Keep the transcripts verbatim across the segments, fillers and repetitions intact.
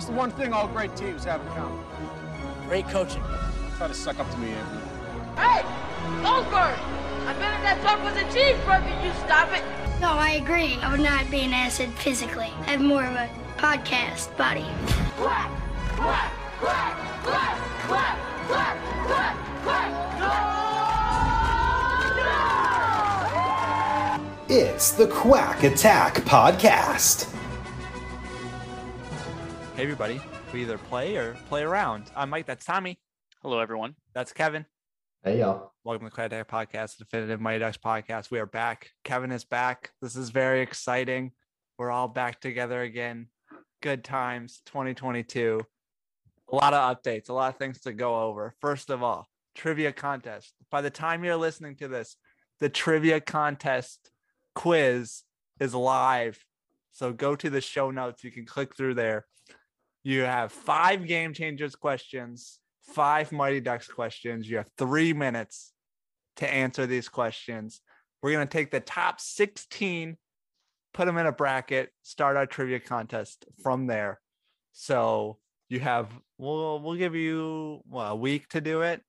What's the one thing all great teams have in common? Great coaching. Try to suck up to me, Anthony. Hey, Goldberg! I bet if that talk was a cheeseburger, you stop it. No, I agree. I would not be an acid physically. I have more of a podcast body. Quack! Quack! Quack! Quack! Quack! Quack! Quack! Quack! No! No! It's the Quack Attack Podcast. Hey everybody, we either play or play around. I'm Mike, that's Tommy. Hello everyone. That's Kevin. Hey y'all. Welcome to the Quack Attack Podcast, the Definitive Mighty Ducks Podcast. We are back. Kevin is back. This is very exciting. We're all back together again. Good times, twenty twenty-two. A lot of updates, a lot of things to go over. First of all, trivia contest. By the time you're listening to this, the trivia contest quiz is live. So go to the show notes. You can click through there. You have five Game Changers questions, five Mighty Ducks questions. You have three minutes to answer these questions. We're going to take the top sixteen, put them in a bracket, start our trivia contest from there. So you have, we'll, we'll give you well, a week to do it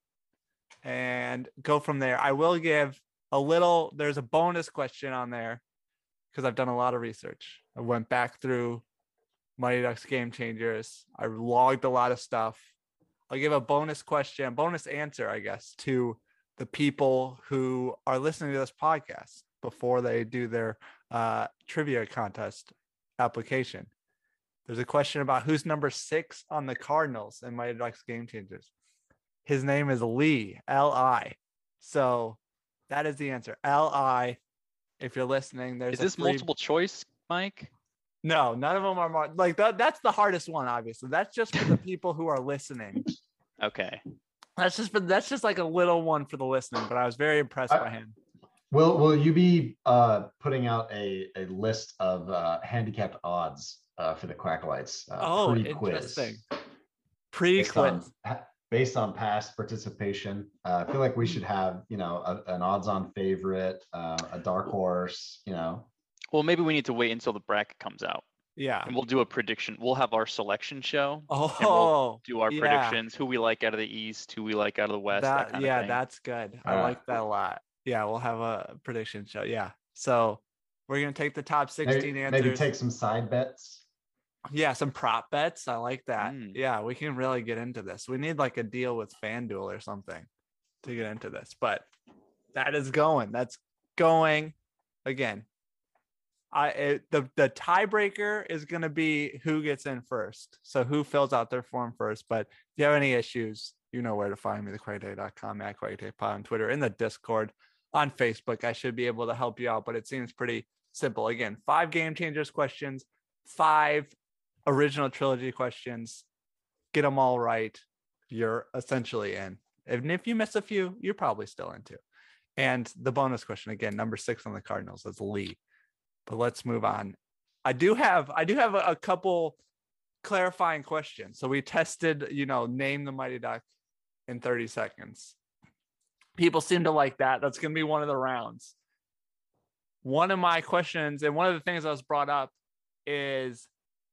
and go from there. I will give a little, there's a bonus question on there because I've done a lot of research. I went back through Mighty Ducks Game Changers. I logged a lot of stuff. I'll give a bonus question, bonus answer, I guess, to the people who are listening to this podcast before they do their uh, trivia contest application. There's a question about who's number six on the Cardinals in Mighty Ducks Game Changers. His name is Lee, L I. So that is the answer, L I. If you're listening, there's is this free... multiple choice, Mike? No, none of them are mar- like that. That's the hardest one, obviously. That's just for the people who are listening. Okay. That's just for, that's just like a little one for the listening, but I was very impressed I, by him. Will Will you be uh, putting out a, a list of uh, handicapped odds uh, for the Quacklights? Uh, oh, pre-quiz. Interesting. Pre-quiz. Based on, Pre-quiz. based on past participation, uh, I feel like we should have, you know, a, an odds-on favorite, uh, a dark horse, you know. Well, maybe we need to wait until the bracket comes out. Yeah. And we'll do a prediction. We'll have our selection show. Oh, and we'll do our yeah. predictions, who we like out of the East, who we like out of the West. That, that kind yeah, of thing. that's good. I Uh, like that a lot. Yeah, we'll have a prediction show. Yeah. So we're going to take the top sixteen maybe, answers. maybe take some side bets. Yeah, some prop bets. I like that. Mm. Yeah, we can really get into this. We need like a deal with FanDuel or something to get into this. But that is going. That's going again. I it, the the tiebreaker is going to be who gets in first. So who fills out their form first. But if you have any issues, you know where to find me, the quack day dot com, at quack day pod on Twitter, in the Discord, on Facebook. I should be able to help you out, but it seems pretty simple. Again, five Game Changers questions, five original trilogy questions. Get them all right. You're essentially in. And if you miss a few, you're probably still into. And the bonus question, again, number six on the Cardinals, that's Lee. But let's move on. I do have I do have a, a couple clarifying questions. So we tested, you know, name the Mighty Duck in thirty seconds. People seem to like that. That's going to be one of the rounds. One of my questions, and one of the things that was brought up is,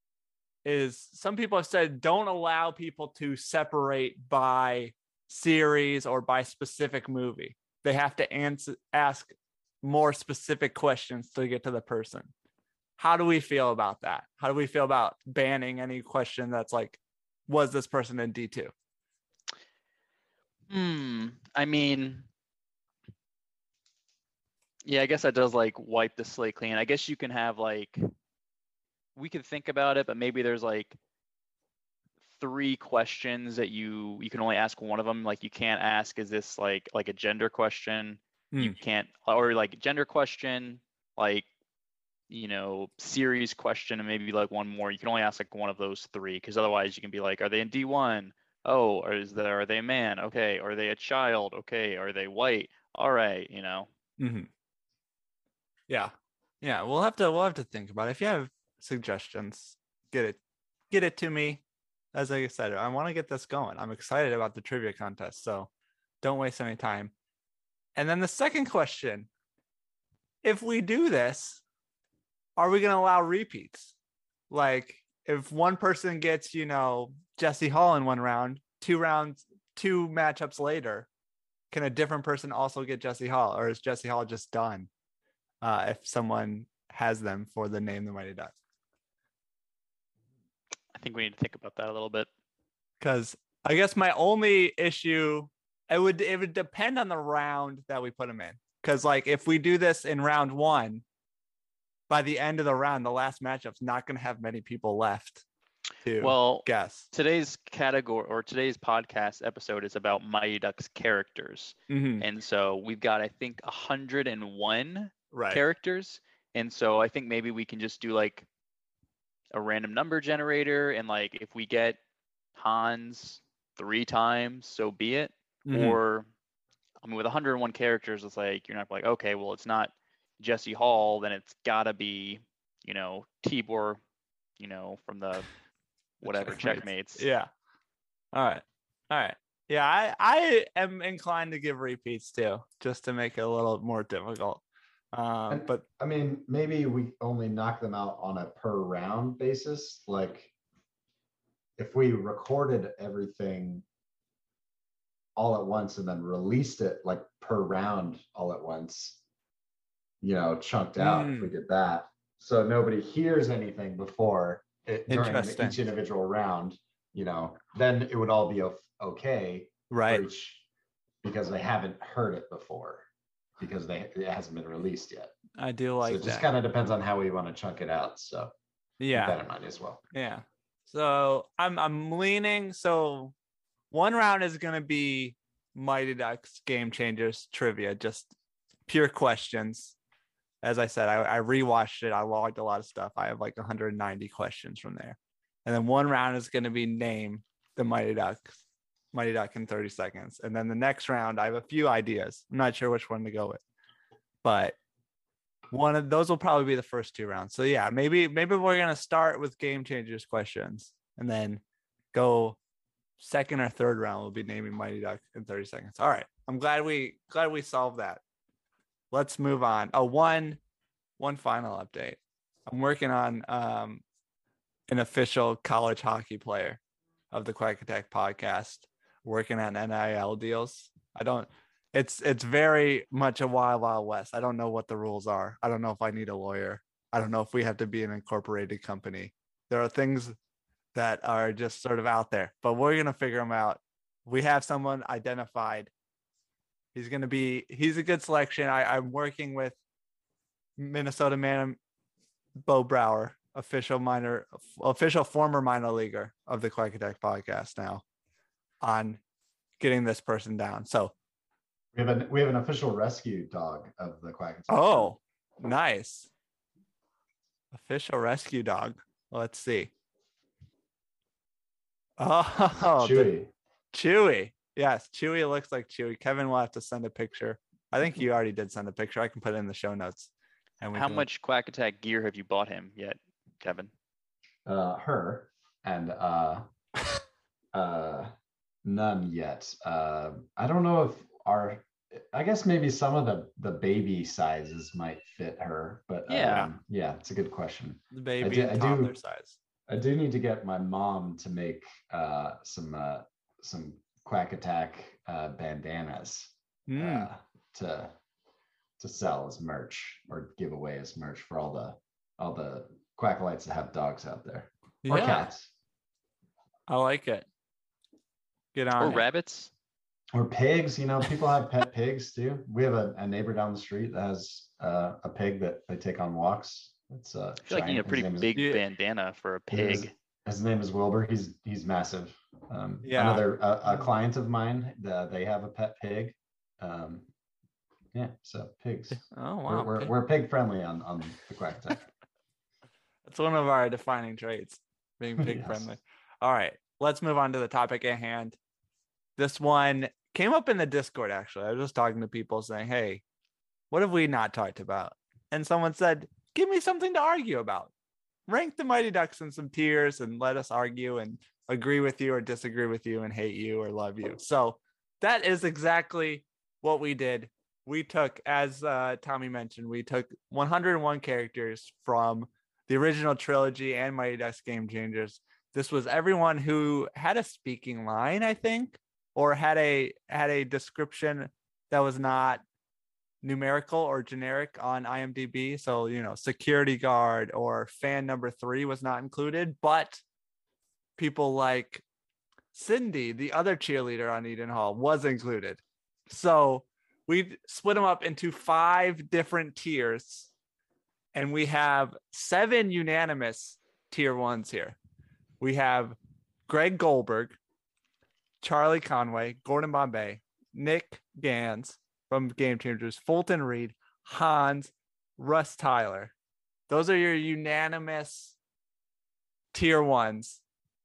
is some people have said don't allow people to separate by series or by specific movie. They have to answer, ask more specific questions to get to the person. How do we feel about that? How do we feel about banning any question that's like, was this person in D two? Hmm. I mean, yeah, I guess that does like wipe the slate clean. I guess you can have like, we could think about it, but maybe there's like three questions that you you can only ask one of them. Like you can't ask, is this like like a gender question? Hmm. You can't, or like gender question, like, you know, series question, and maybe like one more. You can only ask like one of those three, because otherwise you can be like, are they in D one? Oh, or is there, are they a man? Okay. Are they a child? Okay. Are they white? All right. You know? Mm-hmm. Yeah. Yeah. We'll have to, we'll have to think about it. If you have suggestions, get it, get it to me. As I said, I want to get this going. I'm excited about the trivia contest. So don't waste any time. And then the second question, if we do this, are we going to allow repeats? Like if one person gets, you know, Jesse Hall in one round, two rounds, two matchups later, can a different person also get Jesse Hall, or is Jesse Hall just done uh, if someone has them for the name the Mighty Ducks? I think we need to think about that a little bit. Because I guess my only issue, it would it would depend on the round that we put them in. Because like if we do this in round one, by the end of the round, the last matchup's not going to have many people left to Well, guess. Today's category or today's podcast episode is about Mighty Ducks characters. Mhm. And so we've got, I think, one hundred one Right. characters. And so I think maybe we can just do like a random number generator. And like if we get Hans three times, so be it. Mhm. Or, I mean, with one hundred one characters, it's like, you're not like, okay, well, it's not Jesse Hall, then it's got to be, you know, Tibor, you know, from the whatever Checkmates. checkmates. Yeah. All right. All right. Yeah, I, I am inclined to give repeats too, just to make it a little more difficult. Um, And- but I mean, maybe we only knock them out on a per round basis. Like if we recorded everything all at once and then released it like per round all at once, you know, chunked out, if we Mm. did that. So nobody hears anything before it during Interesting. each individual round, you know, then it would all be o- okay. for right. each- because they haven't heard it before, because they it hasn't been released yet. I do So like it just that. kind of depends on how we want to chunk it out. So keep Yeah. that in mind as well. Yeah. So I'm I'm leaning. So one round is gonna be Mighty Ducks Game Changers trivia, just pure questions. As I said, I, I rewatched it. I logged a lot of stuff. I have like one hundred ninety questions from there. And then one round is gonna be name the Mighty Ducks, Mighty Duck in thirty seconds. And then the next round, I have a few ideas. I'm not sure which one to go with, but one of those will probably be the first two rounds. So yeah, maybe maybe we're gonna start with Game Changers questions and then go second or third round will be naming Mighty Duck in thirty seconds. All right. I'm glad we glad we solved that. Let's move on. Oh, one one final update. I'm working on um an official college hockey player of the Quack Attack podcast, working on N I L deals. I don't it's it's very much a wild wild west. I don't know what the rules are. I don't know if I need a lawyer. I don't know if we have to be an incorporated company. There are things that are just sort of out there, but we're going to figure them out. We have someone identified. He's going to be, he's a good selection. I, I'm working with Minnesota man, Bo Brower, official minor, official former minor leaguer of the Quack Attack podcast now, on getting this person down. So We have an we have an official rescue dog of the Quack Attack. Oh, nice. Official rescue dog. Let's see. Oh, the- Chewy. Chewy. Yes, Chewy looks like Chewy. Kevin will have to send a picture. I think you already did send a picture. I can put it in the show notes. And we How can- much Quack Attack gear have you bought him yet, Kevin? Uh, her and uh, uh, none yet. Uh, I don't know if our. I guess maybe some of the the baby sizes might fit her, but Yeah. um, yeah, it's a good question. the baby do- and I do- toddler size? I do need to get my mom to make uh, some uh, some Quack Attack uh, bandanas Mm, uh, to to sell as merch or give away as merch for all the all the Quackalites that have dogs out there or yeah, cats I like it. Get on Or it. rabbits? or pigs. You know, people have pet pigs too. We have a, a neighbor down the street that has uh, a pig that they take on walks. It's uh, I feel like you need a giant. His pretty name is- big Yeah. bandana for a It is. pig. His name is Wilbur. He's he's massive. Um, Yeah. Another a, a client of mine, the, they have a pet pig. Um, yeah, so pigs. Oh, We're, wow. we're, pig. we're pig friendly on on the Quack Attack. That's one of our defining traits, being pig Yes. friendly. All right, let's move on to the topic at hand. This one came up in the Discord, actually. I was just talking to people saying, hey, what have we not talked about? And someone said, give me something to argue about. Rank the Mighty Ducks in some tiers and let us argue and agree with you or disagree with you and hate you or love you. So that is exactly what we did. We took, as uh, Tommy mentioned, we took one hundred one characters from the original trilogy and Mighty Ducks Game Changers. This was everyone who had a speaking line, I think, or had a had a description that was not numerical or generic on IMDb. So, you know, security guard or fan number three was not included, but people like Cindy, the other cheerleader on Eden Hall, was included. So we split them up into five different tiers, and we have seven unanimous tier ones here. We have Greg Goldberg, Charlie Conway, Gordon Bombay, Nick Gans from Game Changers, Fulton Reed, Hans, Russ Tyler. Those are your unanimous tier ones.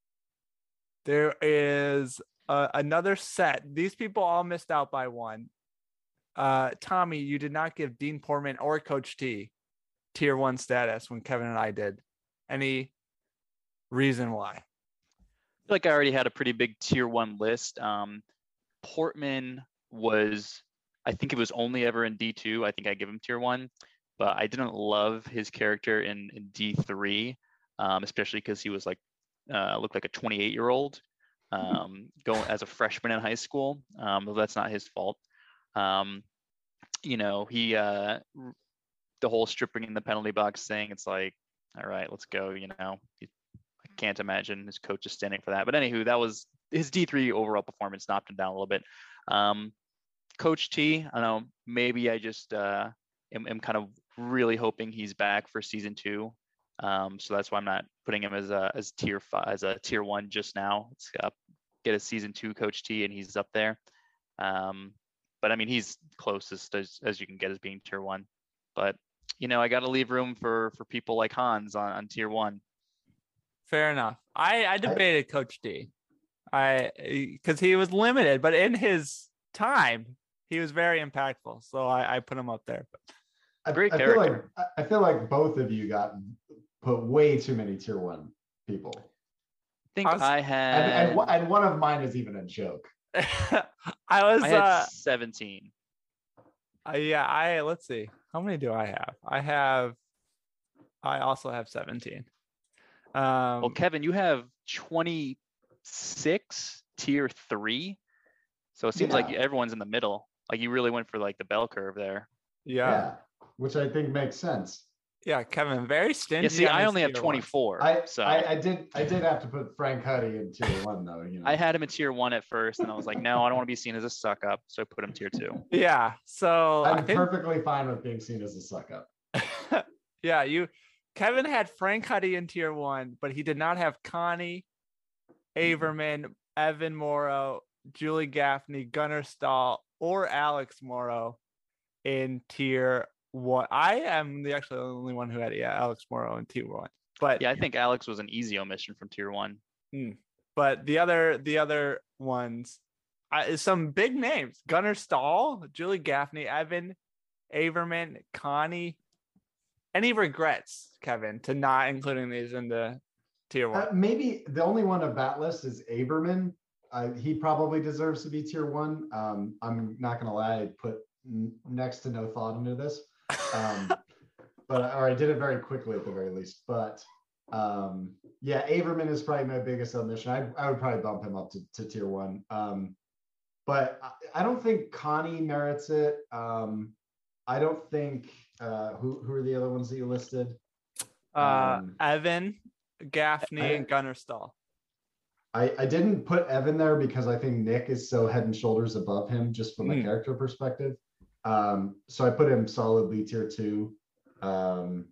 There is uh, another set. These people all missed out by one. Uh, Tommy, you did not give Dean Portman or Coach T tier one status when Kevin and I did. Any reason why? I feel like I already had a pretty big tier one list. Um, Portman was, I think it was only ever in D two. I think I give him tier one, but I didn't love his character in, in D three, um, especially because he was like, uh, looked like a twenty-eight year old um, going as a freshman in high school. Um, but that's not his fault. Um, you know, he, uh, the whole stripping in the penalty box thing, it's like, all right, let's go, you know, he, I can't imagine his coach is standing for that. But anywho, that was his D three overall performance, knocked him down a little bit. Um, Coach T, I don't know, maybe I just uh, am, am kind of really hoping he's back for season two. Um, so that's why I'm not putting him as a as tier five, as a tier one just now. Let's uh, get a season two Coach T, and he's up there. Um, but I mean, he's closest as, as you can get as being tier one. But you know, I got to leave room for for people like Hans on, on tier one. Fair enough. I I debated Coach D, I because he was limited, but in his time, he was very impactful. So I, I put him up there. I, Great I feel like character. I feel like both of you got put way too many tier one people. I think I was- I And, had and, one- and one of mine is even a joke. I was I had uh, seventeen. uh yeah, I let's see. How many do I have? I have I also have seventeen. Um Well, Kevin, you have twenty-six tier three. So it seems like Yeah. everyone's in the middle. Like you really went for like the bell curve there. yeah. Yeah, which I think makes sense. Yeah, Kevin, very stingy. Yeah, see, on I his only have tier one. twenty-four. I, so I I did I did have to put Frank Huddy in tier one though. You know, I had him at tier one at first, and I was like, no, I don't want to be seen as a suck up. So I put him tier two. Yeah. So I I'm think perfectly fine with being seen as a suck up. yeah, you Kevin had Frank Huddy in tier one, but he did not have Connie, Averman, Evan Morrow, Julie Gaffney, Gunnar Stahl, or Alex Morrow in tier one. I am the actually the only one who had yeah Alex Morrow in tier one. But Yeah, I think Alex was an easy omission from tier one. but the other the other ones, I, some big names: Gunnar Stahl, Julie Gaffney, Evan, Averman, Connie. Any regrets, Kevin, to not including these in the tier one? Uh, maybe the only one of that list is Averman. Uh, he probably deserves to be tier one. Um, I'm not gonna lie, I put n- next to no thought into this, um, but or I did it very quickly at the very least. But um, yeah, Averman is probably my biggest omission. I, I would probably bump him up to, to tier one. Um, but I, I don't think Connie merits it. Um, I don't think uh, who who are the other ones that you listed? Uh, Um, Evan, Gaffney, I- and Gunnar Stahl. I, I didn't put Evan there because I think Nick is so head and shoulders above him just from a Mm. character perspective. Um, so I put him solidly tier two. Um,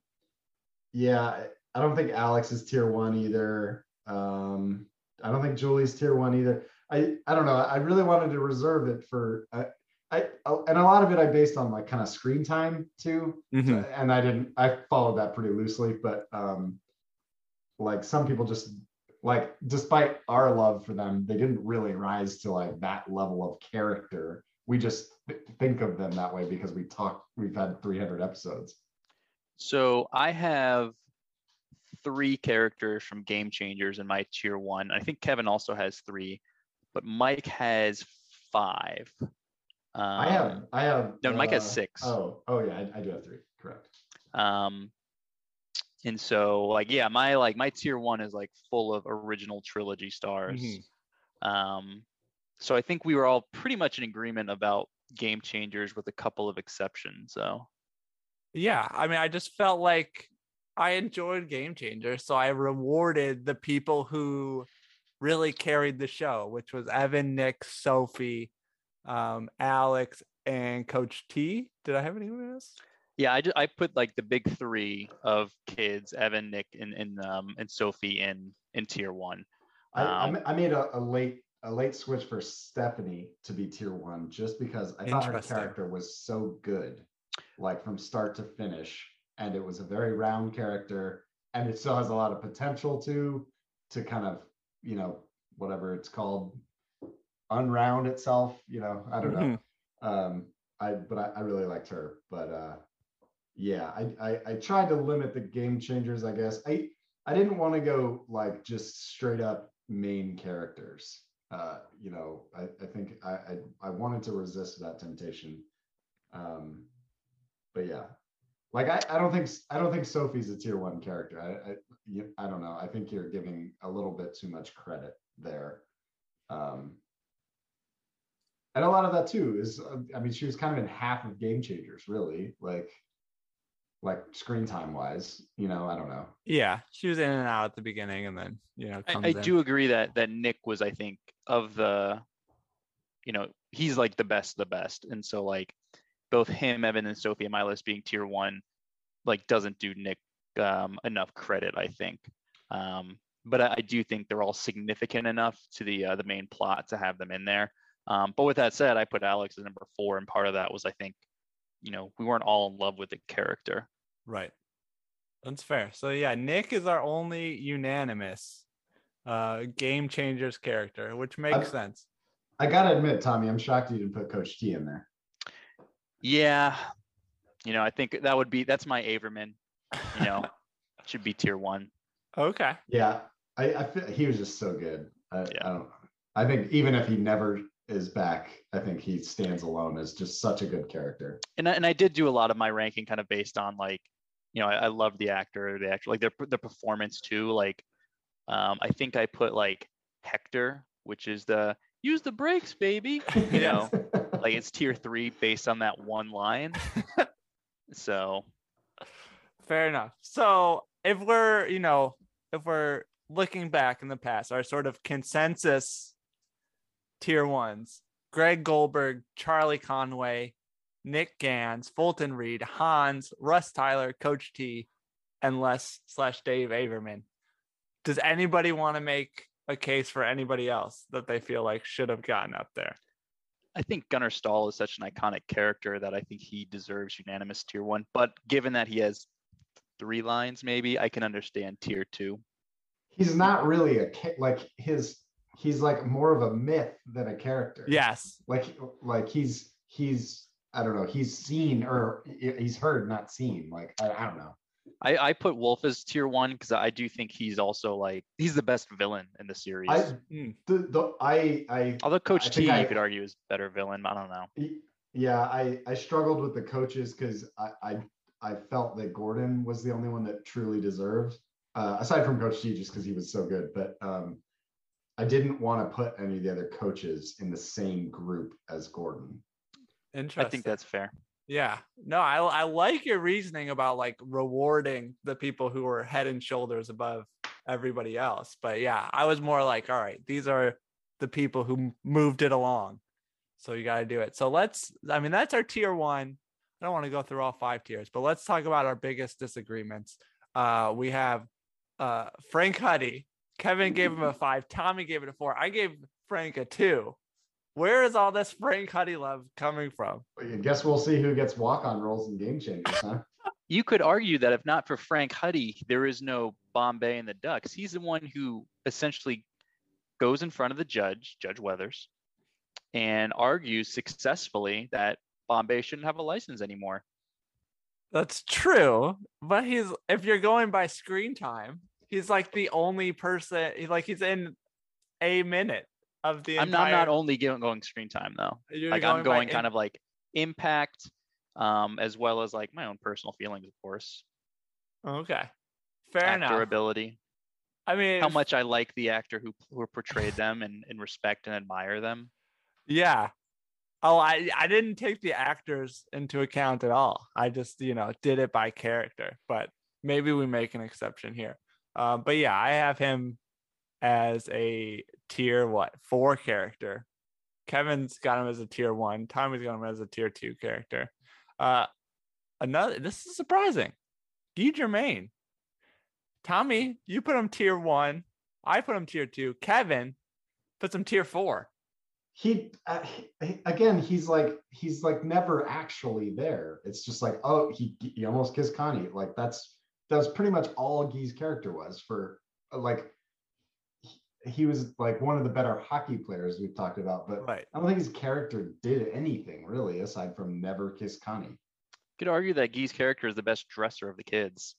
yeah, I don't think Alex is tier one either. Um, I don't think Julie's tier one either. I, I don't know. I really wanted to reserve it for I, I and a lot of it I based on like kind of screen time too. Mhm. And I didn't I followed that pretty loosely, but um like some people just like despite our love for them, they didn't really rise to like that level of character. We just th- think of them that way because we talk we've had three hundred episodes. So I have three characters from Game Changers in my tier one. I think Kevin also has three, but Mike has five. Um, I have I have no, Mike has uh, six. Oh, oh yeah, I, I do have three, correct. Um, And so like, yeah, my like my tier one is like full of original trilogy stars. Mhm. Um, so I think we were all pretty much in agreement about game changers with a couple of exceptions. So Yeah, I mean, I just felt like I enjoyed Game Changers, so I rewarded the people who really carried the show, which was Evan, Nick, Sophie, um, Alex, and Coach T. Did I have anyone else? yeah, I, ju- I put like the big three of kids, Evan, Nick, and and um and Sophie in in tier one. I, I Um, ma- I made a, a late a late switch for Stephanie to be tier one just because I thought her Interesting. character was so good, like from start to finish, and it was a very round character, and it still has a lot of potential to to kind of, you know, whatever it's called, unround itself. You know, I don't know. Um, I but I, I really liked her, but uh, yeah, I, I I tried to limit the game changers. I guess I I didn't want to go like just straight up main characters. Uh, you know, I, I think I, I I wanted to resist that temptation. Um, but yeah, like I, I don't think I don't think Sophie's a tier one character. I I, you, I don't know. I think you're giving a little bit too much credit there. Um, and a lot of that too is, uh, I mean, she was kind of in half of Game Changers, really, like like screen time wise. You know, I don't know. Yeah, she was in and out at the beginning, and then you know I, comes I in. do agree that that Nick was, I think, of the, you know, he's like the best of the best, and so like both him, Evan, and Sophie on my list being tier one, like doesn't do Nick um, enough credit, I think. Um, but I, I do think they're all significant enough to the uh, the main plot to have them in there. Um, but with that said, I put Alex as number four, and part of that was, I think, you know, we weren't all in love with the character. Right. That's fair. So yeah, Nick is our only unanimous uh Game Changers character, which makes I- sense. I gotta admit, Tommy, I'm shocked you didn't put Coach T in there. Yeah, you know, I think that would be that's my Averman. You know, should be tier one. Okay. Yeah, I, I feel he was just so good. I, Yeah. I don't. I think even if he never is back, I think he stands alone as just such a good character. And I, and I did do a lot of my ranking kind of based on like, you know, I, I love the actor, the actor, like their the performance too. Like, um, I think I put like Hector, which is the use the brakes, baby. You know, like it's tier three based on that one line. So Fair enough. So if we're, you know, if we're looking back in the past, our sort of consensus tier ones, Greg Goldberg, Charlie Conway, Nick Gans, Fulton Reed, Hans, Russ Tyler, Coach T, and Les slash Dave Averman. Does anybody want to make a case for anybody else that they feel like should have gotten up there? I think Gunnar Stahl is such an iconic character that I think he deserves unanimous tier one. But given that he has three lines, maybe I can understand tier two. He's not really a ca- like his. He's like more of a myth than a character. Yes. Like like he's he's I don't know. He's seen or he's heard, not seen. Like I, I don't know. I, I put Wolf as tier one because I do think he's also like he's the best villain in the series. I Mm. the, the I I Although Coach I T, think I- you could argue, is better villain. I don't know. Yeah, I I struggled with the coaches because I, I I felt that Gordon was the only one that truly deserved, uh, aside from Coach T, just because he was so good. But um, I didn't want to put any of the other coaches in the same group as Gordon. Interesting. I think that's fair. Yeah. No, I I like your reasoning about like rewarding the people who were head and shoulders above everybody else. But yeah, I was more like, all right, these are the people who m- moved it along. So you got to do it. So let's, I mean, that's our tier one. I don't want to go through all five tiers, but let's talk about our biggest disagreements. Uh, we have uh, Frank Huddy. Kevin gave him a five. Tommy gave it a four. I gave Frank a two. Where is all this Frank Huddy love coming from? I guess we'll see who gets walk-on roles in Game Changers, huh? You could argue that if not for Frank Huddy, there is no Bombay and the Ducks. He's the one who essentially goes in front of the judge, Judge Weathers, and argues successfully that Bombay shouldn't have a license anymore. That's true, but he's if you're going by screen time, he's like the only person. He's like he's in a minute of the. I'm not, entire, I'm not only going, going screen time though. you're Like I'm by going in- kind of like impact, um, as well as like my own personal feelings, of course. Okay, Fair actor enough. ability. I mean, How much I like the actor who who portrayed them and, and respect and admire them. Yeah. Oh, I I didn't take the actors into account at all. I just, you know, did it by character. But maybe we make an exception here. Um, but yeah, I have him as a tier what four character. Kevin's got him as a tier one. Tommy's got him as a tier two character. Uh, another. This is surprising. Guy Germain. Tommy, you put him tier one. I put him tier two. Kevin puts him tier four. He, uh, he again, he's like he's like never actually there. It's just like, oh, he he almost kissed Connie. Like that's that's pretty much all Guy's character was for like he, he was like one of the better hockey players we've talked about, but Right. I don't think his character did anything really aside from never kiss Connie. Could argue that Guy's character is the best dresser of the kids.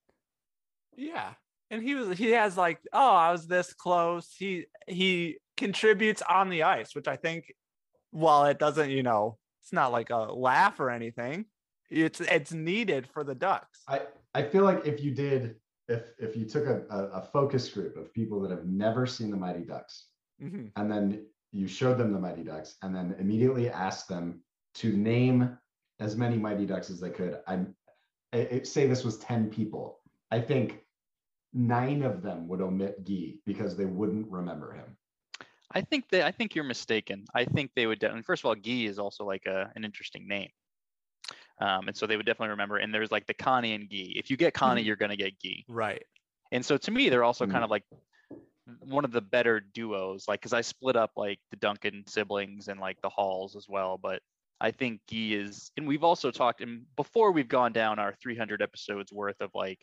Yeah. And he was he has like, oh, I was this close. He he contributes on the ice, which I think while it doesn't, you know, it's not like a laugh or anything. It's it's needed for the Ducks. I, I feel like if you did, if if you took a, a, a focus group of people that have never seen the Mighty Ducks, Mhm. and then you showed them the Mighty Ducks, and then immediately asked them to name as many Mighty Ducks as they could. I'm I, I- say this was ten people. I think nine of them would omit Guy because they wouldn't remember him. I think that I think you're mistaken. I think they would definitely. First of all, Guy is also like a an interesting name, um, and so they would definitely remember. And there's like the Connie and Guy. If you get Connie, you're gonna get Guy. Right. And so to me, they're also Mm. kind of like one of the better duos. Like, because I split up like the Duncan siblings and like the Halls as well. But I think Guy is, and we've also talked, and before we've gone down our three hundred episodes worth of like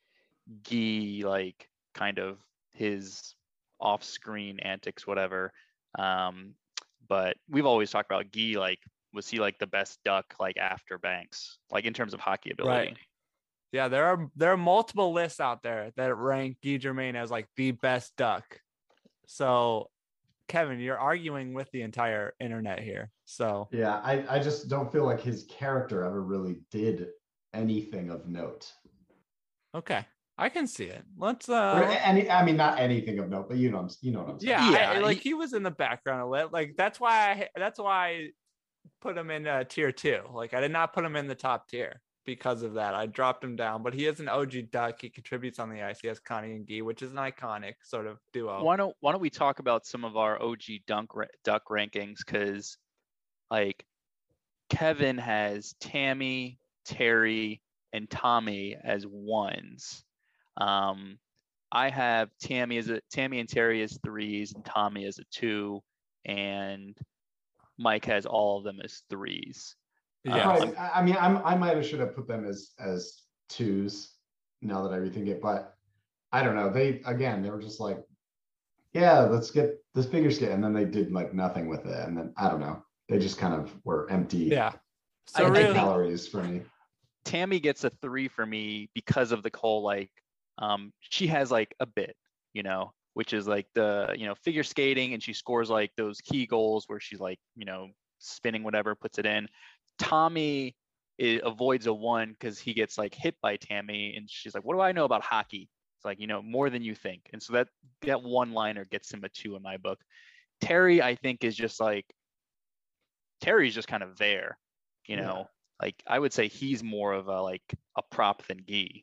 Guy, like kind of his off-screen antics, whatever. Um, but we've always talked about Guy, like, was he like the best Duck like after Banks, like in terms of hockey ability? Right. Yeah, there are there are multiple lists out there that rank Guy Germain as like the best Duck. So, Kevin, you're arguing with the entire internet here. So Yeah, I, I just don't feel like his character ever really did anything of note. okay, I can see it. Let's Or uh any, I mean, not anything of note, but you know, what I'm- you know what I'm saying. yeah, Yeah, I- like he- he was in the background a little. Like that's why I that's why I put him in uh, tier two. Like I did not put him in the top tier because of that. I dropped him down, but he is an O G Duck. He contributes on the ice. He has Connie and Guy, which is an iconic sort of duo. Why don't Why don't we talk about some of our O G Dunk ra- Duck rankings? Because like Kevin has Tammy, Terry, and Tommy as ones. Um, I have Tammy as a Tammy and Terry as threes, and Tommy as a two, and Mike has all of them as threes. I Yeah. probably- I I mean, I'm, I might have should have put them as as twos now that I rethink it, but I don't know. They again, they were just like, yeah, let's get this figure skate, and then they did like nothing with it, and then I don't know. They just kind of were empty, Yeah. So I- I empty really, think- calories for me. Tammy gets a three for me because of the whole like um she has like a bit, you know, which is like the, you know, figure skating, and she scores like those key goals where she's like, you know, spinning whatever, puts it in. Tommy i- avoids a one because he gets like hit by Tammy, and she's like, what do I know about hockey? It's like, you know, more than you think. And so that that one liner gets him a two in my book. Terry, I think, is just like Terry's just kind of there, you Yeah. know. Like I would say he's more of a like a prop than Guy.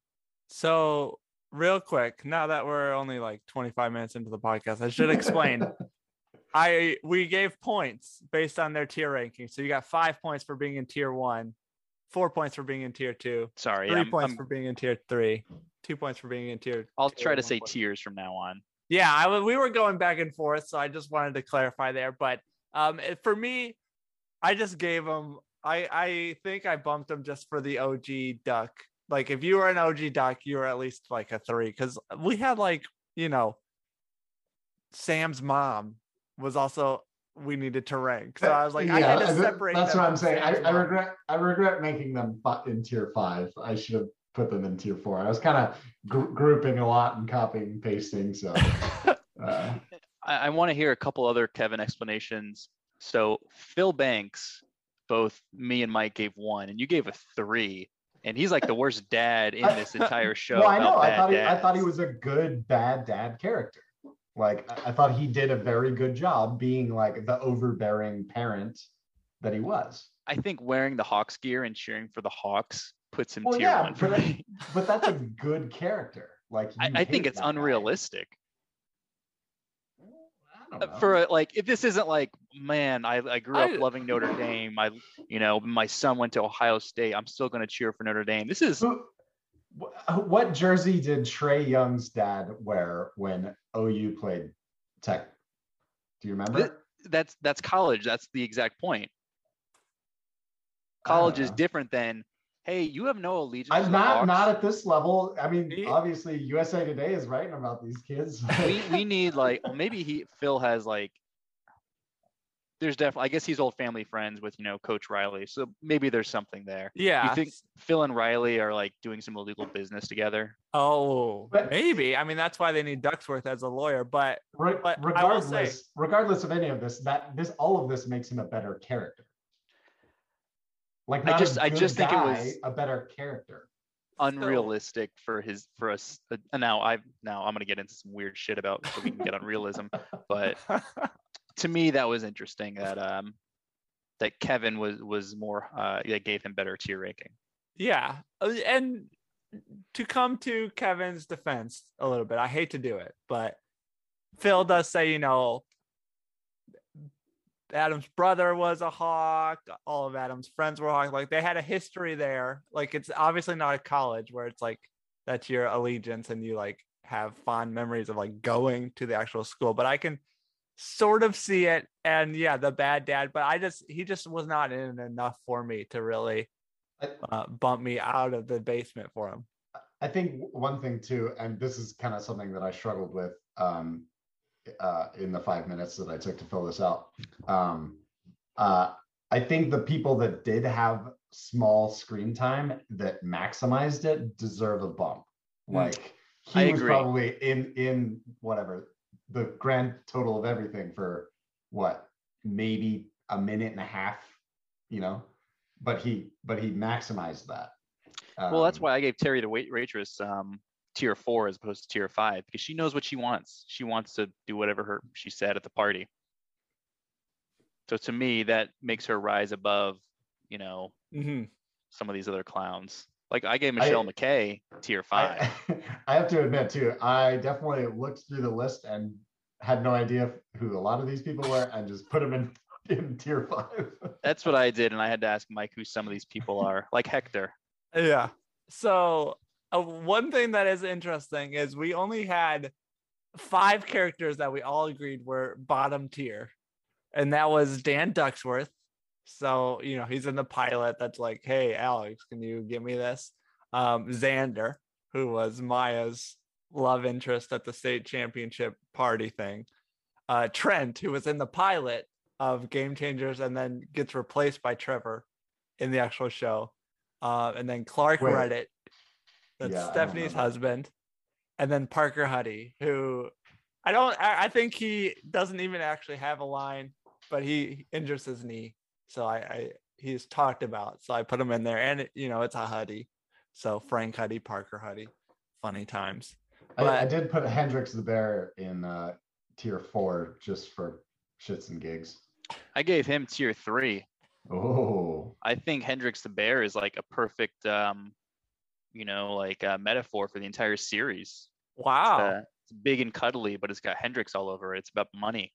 so real quick, now that we're only like twenty-five minutes into the podcast, I should explain. I we gave points based on their tier ranking. So you got five points for being in tier one, four points for being in tier two, Sorry, 3 I'm, points I'm- for being in tier three, two points for being in tier. I'll two, try to one say point- tiers from now on. Yeah, I, w- we were going back and forth, so I just wanted to clarify there. But um, it- for me, I just gave them. I I think I bumped them just for the O G Duck. Like if you were an O G Duck, you were at least like a three, because we had like, you know, Sam's mom was also we needed to rank. So I was like, I had to th- separate. That's them what I'm from saying. I, Sam's I mom. regret I regret making them fi- in tier five. I should have put them in tier four. I was kind of gr- grouping a lot and copying and pasting. So uh, I, I want to hear a couple other Kevin explanations. So Phil Banks, both me and Mike gave one, and you gave a three. and he's like the worst dad in this entire show. Well, I know. about I bad thought he, I dads. thought he was a good bad dad character. Like I, I thought he did a very good job being like the overbearing parent that he was. I think wearing the Hawks gear and cheering for the Hawks puts him Well, tier yeah, one for but, me. but that's a good character. Like I, you I think hate it's that guy. unrealistic. I don't know. For like, if this isn't like, man, I, I grew up I- loving Notre Dame. I, you know, my son went to Ohio State. I'm still going to cheer for Notre Dame. This is Who, wh- what jersey did Trey Young's dad wear when O U played Tech? Do you remember? Th- that's that's college. That's the exact point. I don't College is know. different than, hey, you have no allegiance. to I'm the not Hawks. not at this level. I mean, He- obviously, U S A Today is writing about these kids. we we need like well, maybe he Phil has like there's definitely I guess he's old family friends with you know Coach Riley, so maybe there's something there. Yeah. You think Phil and Riley are like doing some illegal business together? Oh, But- maybe. I mean, that's why they need Ducksworth as a lawyer. But Re- But I will say- regardless, regardless of any of this, that this all of this makes him a better character. Like I not just- a I good just think it guy, was- a better character. Unrealistic for his for us. Uh, now I now I'm gonna get into some weird shit about so we can get on realism, but to me that was interesting that um that Kevin was was more uh that gave him better tier ranking. yeah. Uh, And to come to Kevin's defense a little bit, I hate to do it, but Phil does say, you know, Adam's brother was a Hawk. All of Adam's friends were Hawk. Like they had a history there. Like it's obviously not a college where it's like that's your allegiance and you like have fond memories of like going to the actual school. But I can sort of see it. And yeah, the bad dad. But I just he just was not in it enough for me to really uh, bump me out of the basement for him. I think one thing too, and this is kind of something that I struggled with um, uh, in the five minutes that I took to fill this out. Um, uh, I think the people that did have small screen time that maximized it deserve a bump. Mm. Like he I was agree. probably in in whatever the grand total of everything for what maybe a minute and a half, you know, but he but he maximized that. Well, that's Um, why I gave Terry the wait waitress um, tier four as opposed to tier five because she knows what she wants. She wants to do whatever her she said at the party. So to me, that makes her rise above, you know, Mm-hmm. some of these other clowns. Like I gave Michelle I- McKay tier five. I, I have to admit too, I definitely looked through the list and had no idea who a lot of these people were and just put them in, in tier five. That's what I did, and I had to ask Mike who some of these people are, like Hector. Yeah. So uh, one thing that is interesting is we only had five characters that we all agreed were bottom tier, and that was Dan Ducksworth. So you know he's in the pilot. That's like, hey Alex, can you give me this? Um, Xander, who was Maya's love interest at the state championship party thing. Uh, Trent, who was in the pilot of Game Changers and then gets replaced by Trevor in the actual show. Uh, and then Clark Wait. Reddit, that's Yeah, I don't Stephanie's know that. husband, and then Parker Huddy, who I don't, I, I think he doesn't even actually have a line, but he injures his knee, so I, I he's talked about, so I put him in there, and it, you know it's a Huddy, so Frank Huddy, Parker Huddy, funny times. I, I But- did put Hendrix the Bear in uh, tier four just for shits and gigs. I gave him tier three. Oh, I think Hendrix the Bear is like a perfect, um, you know, like a metaphor for the entire series. Wow, Uh, it's big and cuddly, but it's got Hendrix all over it. It's about money.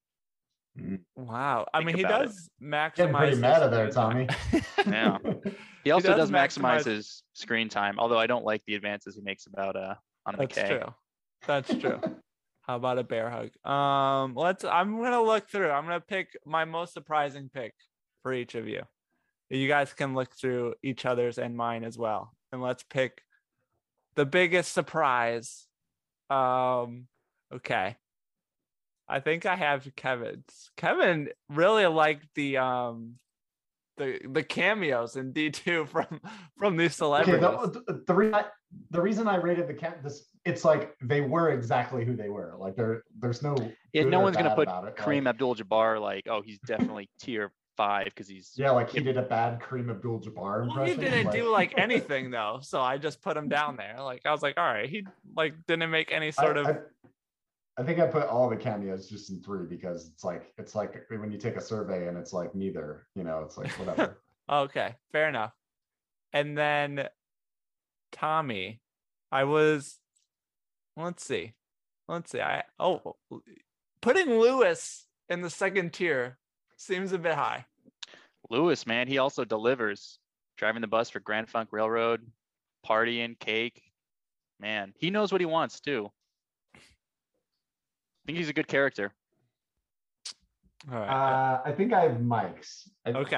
wow. I think mean, he about it. does maximize. getting pretty his meta there, screen Tommy. time. Yeah. He also does does, maximize, maximize- his screen time, although I don't like the advances he makes about uh on That's McKay. true. That's true. How about a bear hug? Um, let's. I'm gonna look through. I'm gonna pick my most surprising pick for each of you. You guys can look through each other's and mine as well, and let's pick the biggest surprise. Um, okay. I think I have Kevin's. Kevin really liked the um, the the cameos in D two from from these Okay, celebrities. the, the, the, re- I- the reason I rated the cat this it's like they were exactly who they were. Like there there's no Yeah, good no or one's gonna bad put about it, Kareem like- Abdul-Jabbar like, oh, he's definitely tier five because he's Yeah, like he did a bad Kareem Abdul-Jabbar Well, impression. he didn't like, do like anything though, so I just put him down there. Like I was like, all right, he like didn't make any sort I, of. I, I think I put all the cameos just in three because it's like it's like when you take a survey and it's like neither, you know, it's like whatever. Okay, fair enough. And then Tommy, I was. Let's see, let's see. I oh, putting Lewis in the second tier seems a bit high. Lewis, man, he also delivers. Driving the bus for Grand Funk Railroad, partying, cake. Man, he knows what he wants too. I think he's a good character. All right. Uh, I think I have Mike's. I, okay.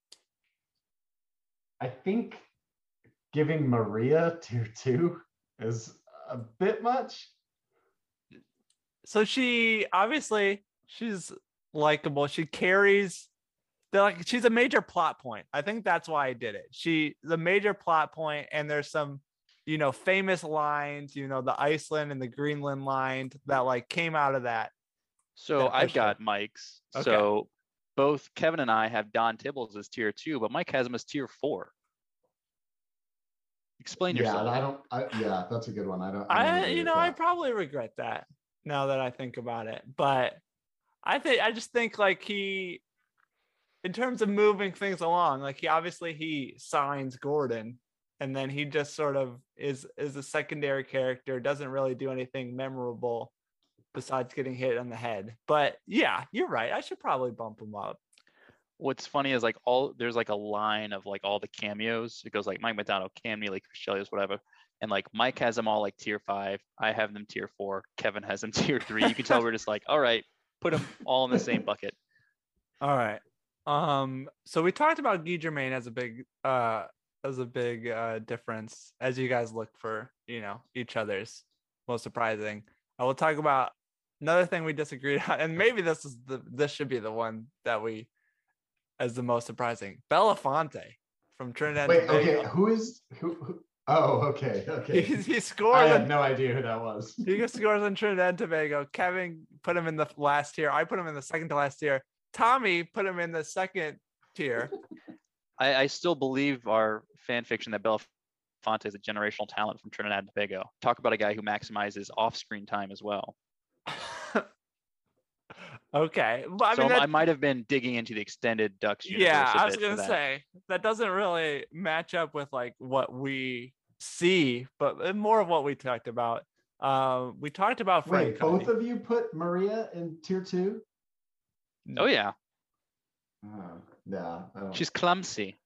I think giving Maria tier two is a bit much. So she obviously she's likable. She carries the like she's a major plot point. I think that's why I did it. She the major plot point, and there's some, you know, famous lines, you know, the Iceland and the Greenland line that like came out of that. So Yeah, I've sure. got Mike's. Okay. So both Kevin and I have Don Tibbles as tier two, but Mike has him as tier four. Explain Yeah, yourself. I don't. I, yeah, that's a good one. I don't. I, don't I agree you with know, I that. probably regret that now that I think about it. But I think I just think like he in terms of moving things along, like he obviously he signs Gordon and then he just sort of is is a secondary character, doesn't really do anything memorable besides getting hit on the head. But yeah, you're right. I should probably bump him up. What's funny is like all there's like a line of like all the cameos. It goes like Mike McDonald, Cam Neely, Chris Chelios, whatever. And like Mike has them all like tier five. I have them tier four. Kevin has them tier three. You can tell we're just like, all right, put them all in the same bucket. All right. Um, so we talked about Guy Germain as a big uh as a big uh difference as you guys look for, you know, each other's most surprising. I will talk about another thing we disagreed on, and maybe this is the this should be the one that we as the most surprising. Belafonte from Trinidad Wait, and Tobago. okay. Who is who? who oh, okay, okay. He, he I scores had on, no idea who that was. he scores on Trinidad and Tobago. Kevin put him in the last tier. I put him in the second to last tier. Tommy put him in the second tier. I, I still believe our fan fiction that Belafonte is a generational talent from Trinidad and Tobago. Talk about a guy who maximizes off-screen time as well. Okay. But, I so mean, I that- might have been digging into the extended Ducks universe. yeah, a I was bit for gonna that. say that doesn't really match up with like what we see, but more of what we talked about. Um, we talked about Frank. Wait, both of you put Maria in tier two? Oh yeah, Oh, yeah. I don't. she's clumsy.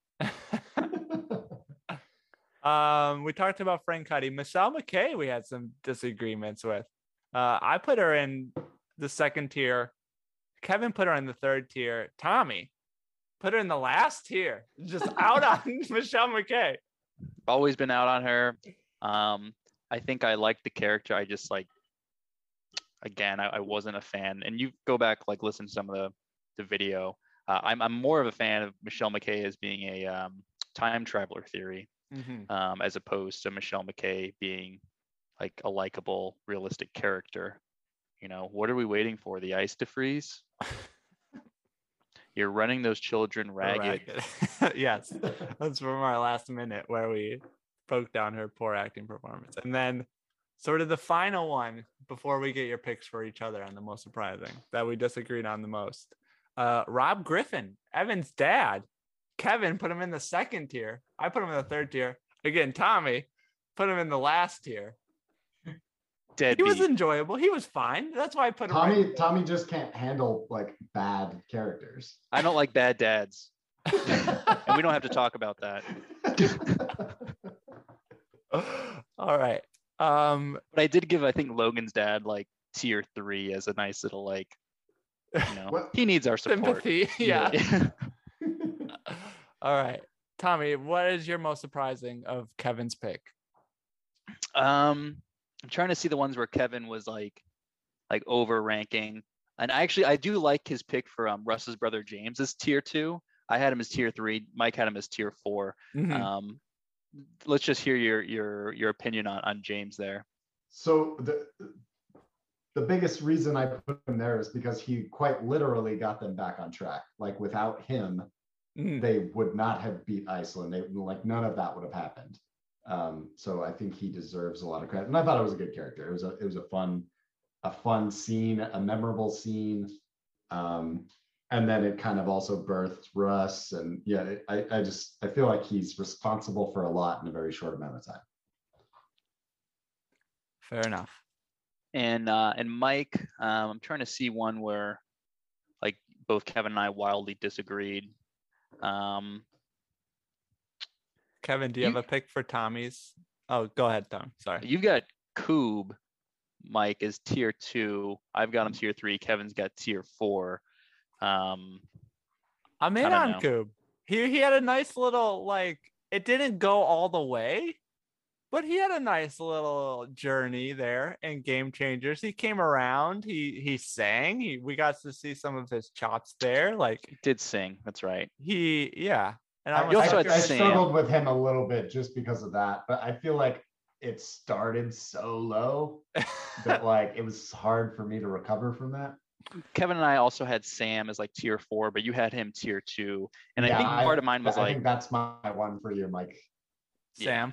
um, we talked about Frank Cuddy. Michelle McKay, we had some disagreements with. Uh, I put her in the second tier. Kevin put her in the third tier. Tommy put her in the last tier. Just out on Michelle McKay. Always been out on her. Um, I think I liked the character. I just like, again, I, I wasn't a fan. And you go back, like listen to some of the the video. Uh, I'm I'm more of a fan of Michelle McKay as being a um, time traveler theory, Mm-hmm. um, as opposed to Michelle McKay being like a likable, realistic character. You know, what are we waiting for? The ice to freeze? You're running those children ragged. Ragged. Yes, that's from our last minute where we broke down her poor acting performance. And then sort of the final one before we get your picks for each other on the most surprising that we disagreed on the most. Uh, Rob Griffin, Evan's dad. Kevin put him in the second tier. I put him in the third tier. Again, Tommy put him in the last tier. Deadbeat. He was enjoyable. He was fine. That's why I put him. Tommy right Tommy just can't handle like bad characters. I don't like bad dads. And we don't have to talk about that. All right. Um, But I did give, I think, Logan's dad like tier three as a nice little like, you know, Well, he needs our support. sympathy. Yeah. Yeah. All right. Tommy, what is your most surprising of Kevin's pick? um, I'm trying to see the ones where Kevin was like, like over ranking. And I actually, I do like his pick for um Russ's brother James as tier two. I had him as tier three. Mike had him as tier four. Mhm. Um, let's just hear your your your opinion on on James there. So the the biggest reason I put him there is because he quite literally got them back on track. Like without him, Mm. they would not have beat Iceland. They like none of that would have happened. Um, so I think he deserves a lot of credit. And I thought it was a good character. It was a it was a fun, a fun scene, a memorable scene. Um, and then it kind of also birthed Russ. And yeah, it, I, I just I feel like he's responsible for a lot in a very short amount of time. Fair enough. And uh, and Mike, um, I'm trying to see one where like both Kevin and I wildly disagreed. Um, Kevin, do you, You- have a pick for Tommy's? Oh, go ahead, Tom. Sorry. you've got Coob, Mike, is tier two. I've got him tier three. Kevin's got tier four. Um, I'm in I don't on know. Coob. He he had a nice little like it didn't go all the way, but he had a nice little journey there in Game Changers. He came around. He he sang. He we got to see some of his chops there. Like he did sing. That's right. he yeah. And I, I was You also I, had I Sam. struggled with him a little bit just because of that, but I feel like it started so low that like it was hard for me to recover from that. Kevin and I also had Sam as like tier four, but you had him tier two. And Yeah, I think part of mine was I like, think that's my one for you, Mike. Sam.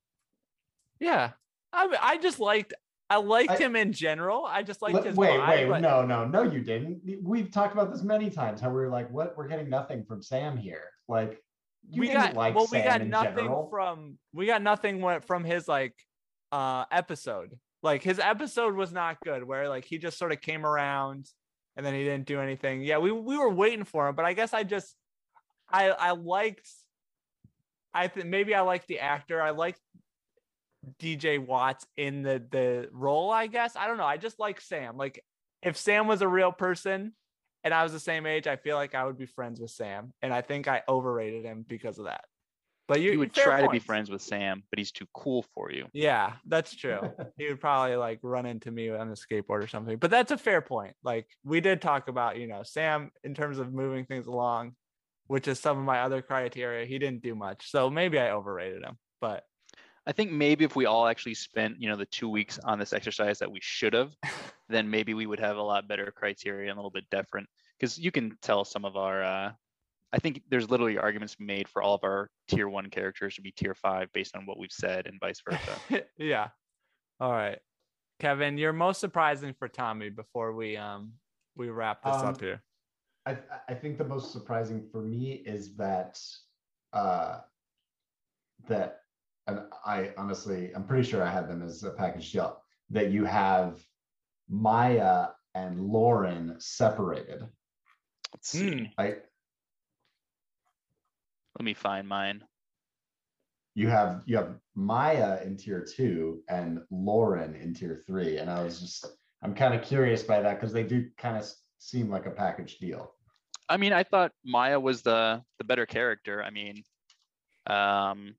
Yeah. I mean, I just liked I liked I- him in general. I just liked Let- his wait, vibe, wait, but- no, no, no, you didn't. We've talked about this many times. How we were like, what? We're getting nothing from Sam here. Like, you we didn't got like well Sam we got in nothing general. from we got nothing wa- from his like uh episode. Like his episode was not good where like he just sort of came around and then he didn't do anything. Yeah, we we were waiting for him, but I guess I just I I liked I think maybe I liked the actor. I liked D J Watts in the the role, I guess. I don't know. I just like Sam. Like if Sam was a real person and I was the same age, I feel like I would be friends with Sam. And I think I overrated him because of that. But you, you would fair try to be points. friends with Sam, but he's too cool for you. Yeah, that's true. He would probably like run into me on a skateboard or something. But that's a fair point. Like we did talk about, you know, Sam in terms of moving things along, which is some of my other criteria. He didn't do much. So maybe I overrated him. But I think maybe if we all actually spent, you know, the two weeks on this exercise that we should have, then maybe we would have a lot better criteria and a little bit different. Because you can tell some of our, uh, I think there's literally arguments made for all of our tier one characters to be tier five based on what we've said and vice versa. yeah. All right. Kevin, you're most surprising for Tommy before we um we wrap this Um, up here. I, I think the most surprising for me is that uh, that and I honestly I'm pretty sure I had them as a package deal that you have Maya and Lauren separated. Let's see. Hmm. I Let me find mine. you have you have Maya in tier two and Lauren in tier three, and I was just I'm kind of curious by that because they do kind of seem like a package deal. I mean, I thought Maya was the the better character. I mean, um,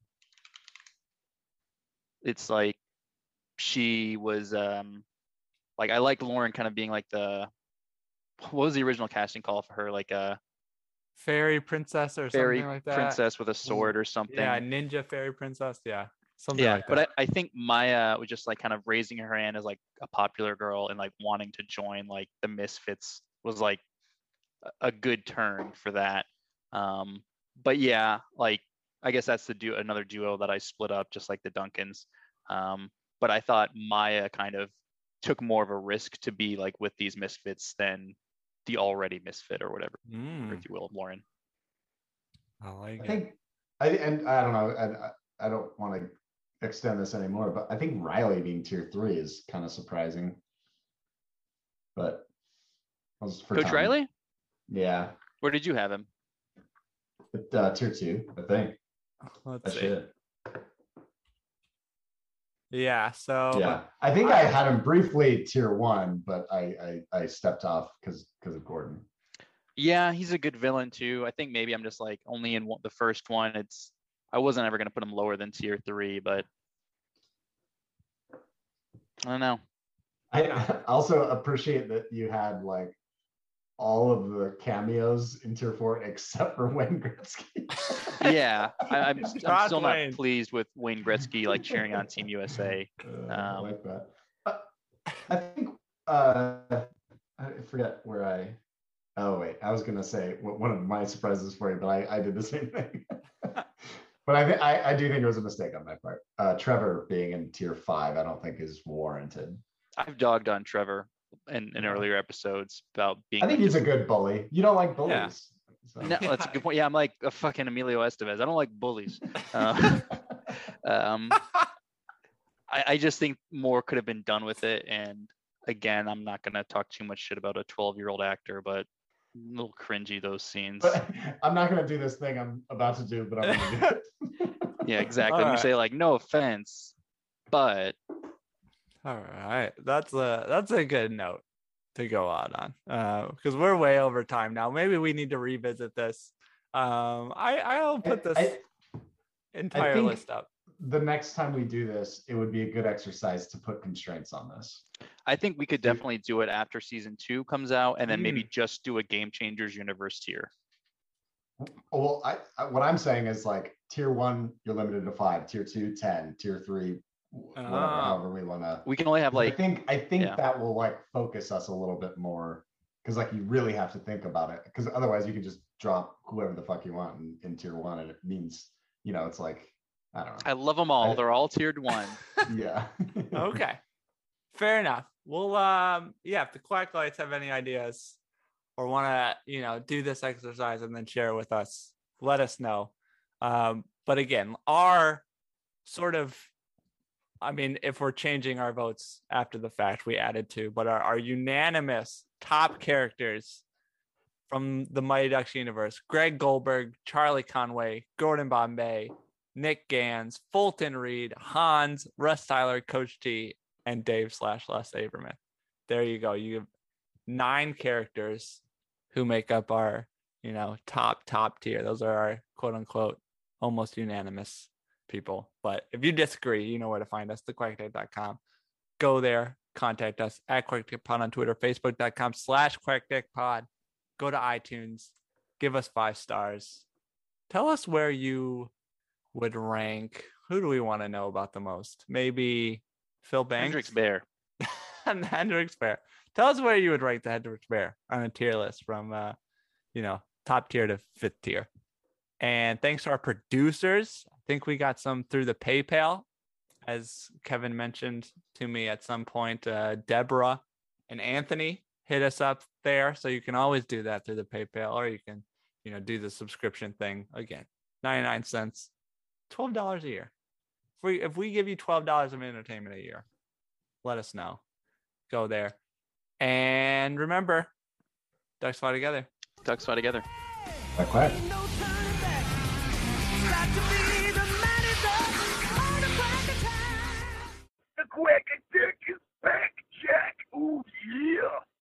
it's like she was um, like I like Lauren kind of being like the what was the original casting call for her? Like a Fairy princess or fairy something like that. princess with a sword or something. Yeah, ninja fairy princess. Yeah. Something Yeah, like that. but I, I think Maya was just like kind of raising her hand as like a popular girl and like wanting to join like the Misfits was like a- a good turn for that. Um, but yeah, like I guess that's the du- another duo that I split up just like the Duncans. Um, but I thought Maya kind of took more of a risk to be like with these Misfits than the already Misfit or whatever, Mm, if you will, Lauren. I like I it. think I and I don't know, and I, I don't want to extend this anymore, but I think Riley being tier three is kind of surprising. But that was for Coach Tom. Riley, Yeah, where did you have him? but, uh, tier two, I think. I Let's see. should. Yeah. So Yeah, I think I had him briefly tier one, but I I, I stepped off because because of Gordon. Yeah, he's a good villain too. I think maybe I'm just like only in one, the first one. It's I wasn't ever gonna put him lower than tier three, but I don't know. I also appreciate that you had like all of the cameos in tier four except for Wayne Gretzky. Yeah, I, I'm, I'm Not still Wayne. not pleased with Wayne Gretzky like cheering on Team U S A. Uh, I Um, like that. Uh, I think Uh, I forget where I. Oh wait, I was gonna say wh- one of my surprises for you, but I, I did the same thing. But I, think I I do think it was a mistake on my part. Uh, Trevor being in tier five, I don't think is warranted. I've dogged on Trevor in, in Yeah. earlier episodes about being. I think like, he's a good bully. You don't like bullies. Yeah. So. No, that's a good point. Yeah, I'm like a fucking Emilio Estevez. I don't like bullies. Uh, um, I, I just think more could have been done with it. And again, I'm not gonna talk too much shit about a twelve year old actor, but a little cringy those scenes. But I'm not gonna do this thing I'm about to do, but I'm gonna do it. Yeah, exactly. All When you right. say like, no offense, but All right, that's a that's a good note to go out on because we're way over time now. Maybe we need to revisit this. Um, I I'll put this I- entire think- list up. The next time we do this, it would be a good exercise to put constraints on this. I think we could Dude. definitely do it after season two comes out, and then Mm. maybe just do a Game Changers universe tier. Well, I, I what I'm saying is like tier one, you're limited to five. Tier two, ten. Tier three, whatever, Ah. however we want to. We can only have I like think I think yeah. that will like focus us a little bit more because like you really have to think about it because otherwise you can just drop whoever the fuck you want in, in tier one and it means you know it's like I don't I love them all. I- They're all tiered one. know. Yeah. Okay, fair enough. Well, um, yeah, if the Quack Lights have any ideas or want to, you know, do this exercise and then share it with us, let us know. Um, but again, our sort of, I mean, if we're changing our votes after the fact, we added two, but our, our unanimous top characters from the Mighty Ducks universe: Greg Goldberg, Charlie Conway, Gordon Bombay, Nick Gans, Fulton Reed, Hans, Russ Tyler, Coach T, and Dave slash Les Aberman. There you go. You have nine characters who make up our, you know, top, top tier. Those are our quote unquote almost unanimous people. But if you disagree, you know where to find us, the quack tape dot com. Go there, contact us at QuackDickPod on Twitter, Facebook.com slash QuackDickPod. Go to iTunes, give us five stars. Tell us where you would rank. Who do we want to know about the most? Maybe Phil Banks? Hendrix Bear. And the Hendrix Bear. Tell us where you would rank the Hendrix Bear on a tier list from, uh, you know, top tier to fifth tier. And thanks to our producers. I think we got some through the PayPal, as Kevin mentioned to me at some point. Uh, Deborah and Anthony hit us up there. So you can always do that through the PayPal, or you can, you know, do the subscription thing. Again, ninety-nine cents, twelve dollars a year. If we, if we give you twelve dollars of entertainment a year, let us know. Go there. And remember, Ducks fly together. Ducks fly together. Quack, quack. The Quack and Dick is back, Jack. Ooh, yeah.